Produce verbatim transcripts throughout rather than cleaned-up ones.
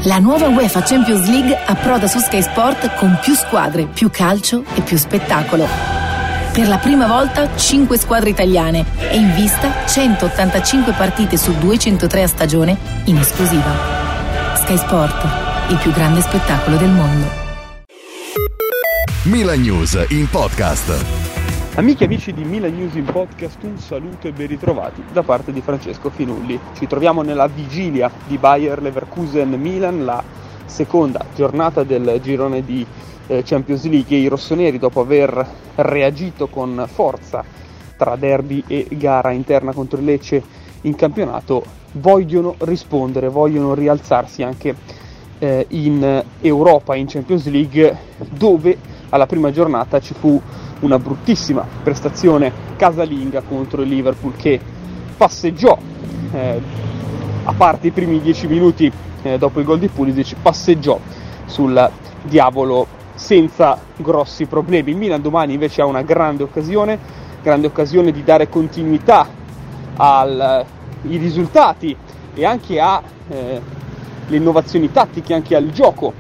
La nuova UEFA Champions League approda su Sky Sport con più squadre, più calcio e più spettacolo. Per la prima volta cinque squadre italiane e in vista centottantacinque partite su duecentotré a stagione in esclusiva. Sky Sport, il più grande spettacolo del mondo. Milan News in podcast. Amiche e amici di Milan News in podcast, un saluto e ben ritrovati da parte di Francesco Finulli. Ci troviamo nella vigilia di Bayer Leverkusen-Milan, la seconda giornata del girone di eh, Champions League, e i rossoneri, dopo aver reagito con forza tra derby e gara interna contro il Lecce in campionato, vogliono rispondere, vogliono rialzarsi anche eh, in Europa, in Champions League, dove alla prima giornata ci fu una bruttissima prestazione casalinga contro il Liverpool, che passeggiò, eh, a parte i primi dieci minuti eh, dopo il gol di Pulisic, passeggiò sul diavolo senza grossi problemi. Il Milan domani invece ha una grande occasione, grande occasione di dare continuità ai risultati e anche alle eh, innovazioni tattiche, anche al gioco,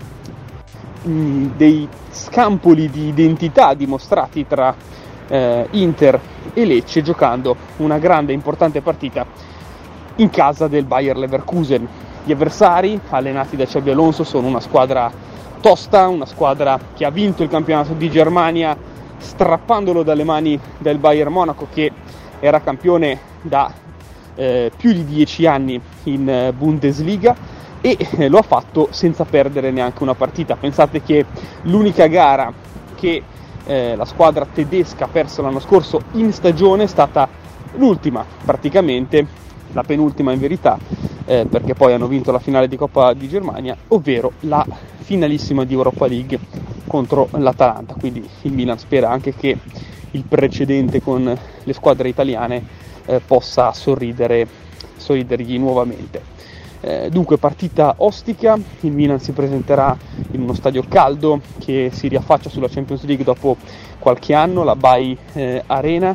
mh, dei scampoli di identità dimostrati tra eh, Inter e Lecce, giocando una grande e importante partita in casa del Bayer Leverkusen. Gli avversari, allenati da Xabi Alonso, sono una squadra tosta, una squadra che ha vinto il campionato di Germania strappandolo dalle mani del Bayern Monaco, che era campione da eh, più di dieci anni in eh, Bundesliga, e lo ha fatto senza perdere neanche una partita. Pensate che l'unica gara che eh, la squadra tedesca ha perso l'anno scorso in stagione è stata l'ultima, praticamente la penultima in verità, eh, perché poi hanno vinto la finale di Coppa di Germania, ovvero la finalissima di Europa League contro l'Atalanta. Quindi il Milan spera anche che il precedente con le squadre italiane eh, possa sorridere, sorridergli nuovamente. Eh, dunque partita ostica, il Milan si presenterà in uno stadio caldo che si riaffaccia sulla Champions League dopo qualche anno, la Bay eh, Arena,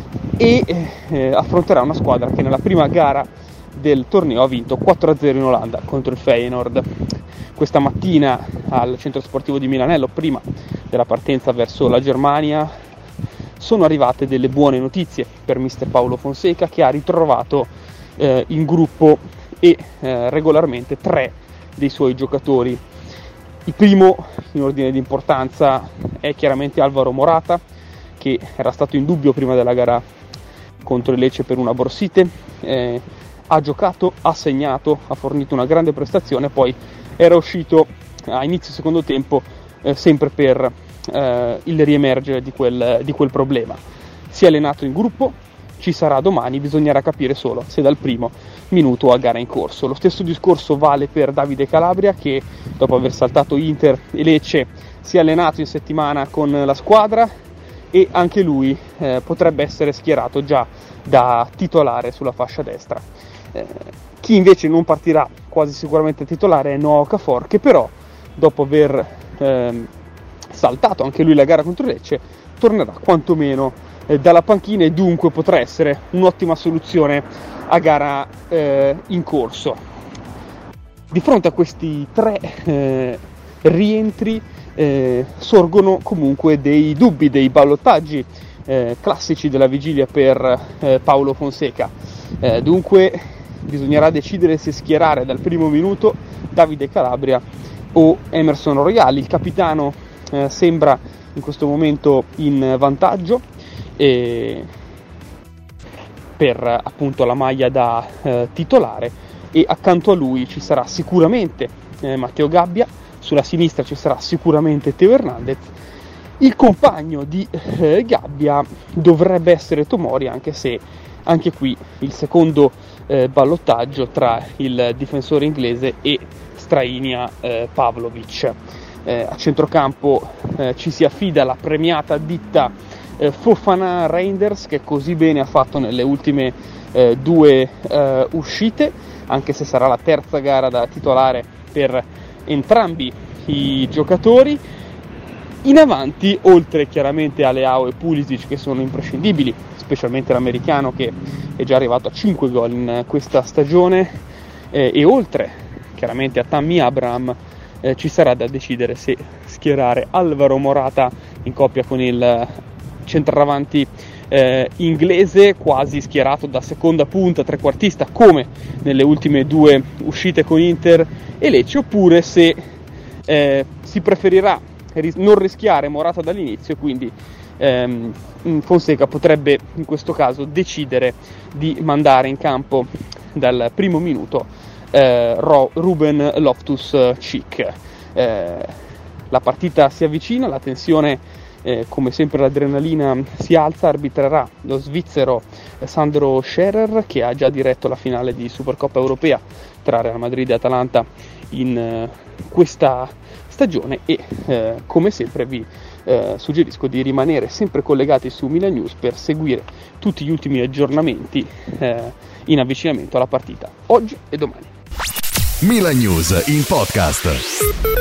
e eh, affronterà una squadra che nella prima gara del torneo ha vinto quattro a zero in Olanda contro il Feyenoord. Questa mattina al centro sportivo di Milanello, prima della partenza verso la Germania, sono arrivate delle buone notizie per mister Paulo Fonseca, che ha ritrovato eh, in gruppo e eh, regolarmente tre dei suoi giocatori. Il primo in ordine di importanza è chiaramente Alvaro Morata, che era stato in dubbio prima della gara contro il Lecce per una borsite, eh, ha giocato, ha segnato, ha fornito una grande prestazione, poi era uscito a inizio secondo tempo eh, sempre per eh, il riemergere di quel, di quel problema. Si è allenato in gruppo, ci sarà domani, bisognerà capire solo se dal primo minuto a gara in corso. Lo stesso discorso vale per Davide Calabria, che dopo aver saltato Inter e Lecce si è allenato in settimana con la squadra, e anche lui eh, potrebbe essere schierato già da titolare sulla fascia destra. Eh, chi invece non partirà quasi sicuramente titolare è Noah Okafor, che però dopo aver eh, saltato anche lui la gara contro Lecce tornerà quantomeno dalla panchina, e dunque potrà essere un'ottima soluzione a gara eh, in corso. Di fronte a questi tre eh, rientri eh, sorgono comunque dei dubbi, dei ballottaggi eh, classici della vigilia per eh, Paulo Fonseca. Eh, dunque bisognerà decidere se schierare dal primo minuto Davide Calabria o Emerson Royal. Il capitano eh, sembra in questo momento in vantaggio e per appunto la maglia da eh, titolare, e accanto a lui ci sarà sicuramente eh, Matteo Gabbia, sulla sinistra ci sarà sicuramente Teo Hernandez. Il compagno di eh, Gabbia dovrebbe essere Tomori, anche se anche qui il secondo eh, ballottaggio tra il difensore inglese e Strainia eh, Pavlovic. Eh, a centrocampo eh, ci si affida alla premiata ditta eh, Fofana Reinders, che così bene ha fatto nelle ultime eh, due eh, uscite, anche se sarà la terza gara da titolare per entrambi i giocatori. In avanti, oltre chiaramente a Leao e Pulisic, che sono imprescindibili, specialmente l'americano che è già arrivato a cinque gol in questa stagione, eh, e oltre chiaramente a Tammy Abraham, eh, ci sarà da decidere se schierare Alvaro Morata in coppia con il centravanti eh, inglese, quasi schierato da seconda punta, trequartista, come nelle ultime due uscite con Inter e Lecce, oppure se eh, si preferirà ris- non rischiare Morata dall'inizio, quindi ehm, Fonseca potrebbe in questo caso decidere di mandare in campo dal primo minuto eh, Ro- Ruben Loftus-Cheek. Eh, la partita si avvicina, la tensione Eh, come sempre l'adrenalina si alza. Arbitrerà lo svizzero Sandro Scherer, che ha già diretto la finale di Supercoppa Europea tra Real Madrid e Atalanta in eh, questa stagione e eh, come sempre vi eh, suggerisco di rimanere sempre collegati su Milan News per seguire tutti gli ultimi aggiornamenti eh, in avvicinamento alla partita oggi e domani. Milan News in podcast.